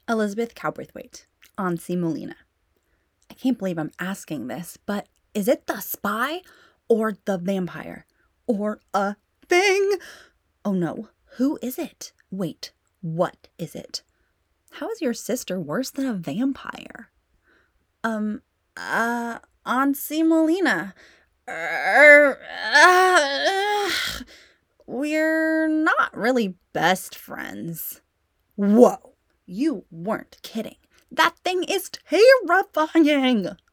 Elizabeth Cowbraithwaite, Ansi Molina. I can't believe I'm asking this, but is it the spy or the vampire? Or a thing? Oh no, who is it? Wait, what is it? How is your sister worse than a vampire? Ansi Molina. Er, uh, we're not really best friends. Whoa, you weren't kidding. That thing is terrifying.